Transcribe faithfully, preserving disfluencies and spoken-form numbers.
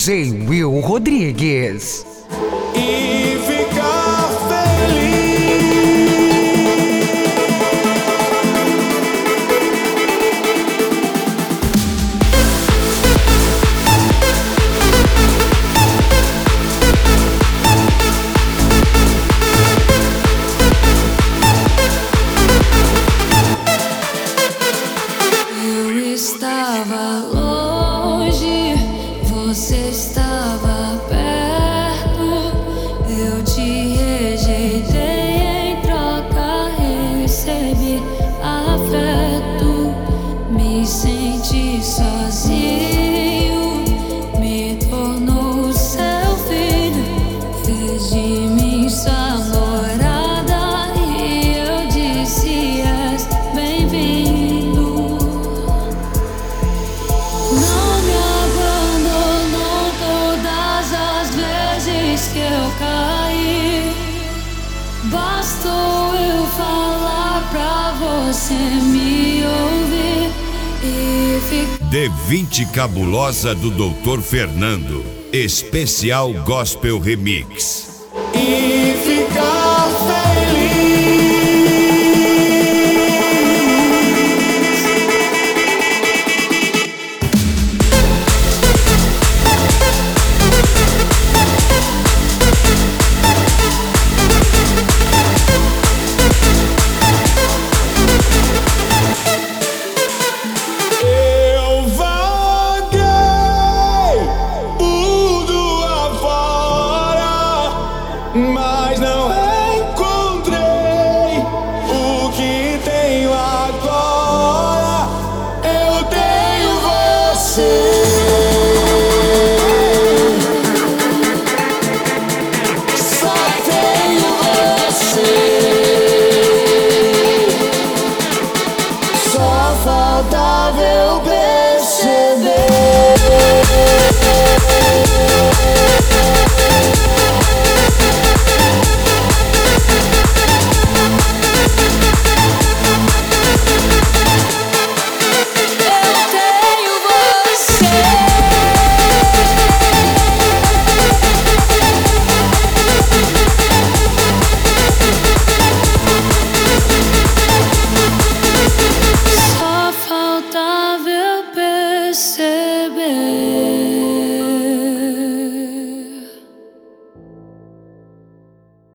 D J Will Rodrigues. E ficar feliz. Eu estava longe, você estava perto. Eu te rejeitei, em troca recebi afeto. Me senti sozinho, me tornou seu filho. Fez de mim sua namorada e eu disse: és bem-vindo. Não me abandonou todas as vezes que eu caí. Bastou eu falar pra você me ouvir e ficar. D vinte Cabulosa do doutor Fernando. Especial Gospel Remix. E ficar feliz. Eu vaguei mundo afora, mas não encontrei o que tenho agora. Eu tenho você. Só tenho você. Só faltava eu perceber. Eu tenho você. Só faltava eu perceber.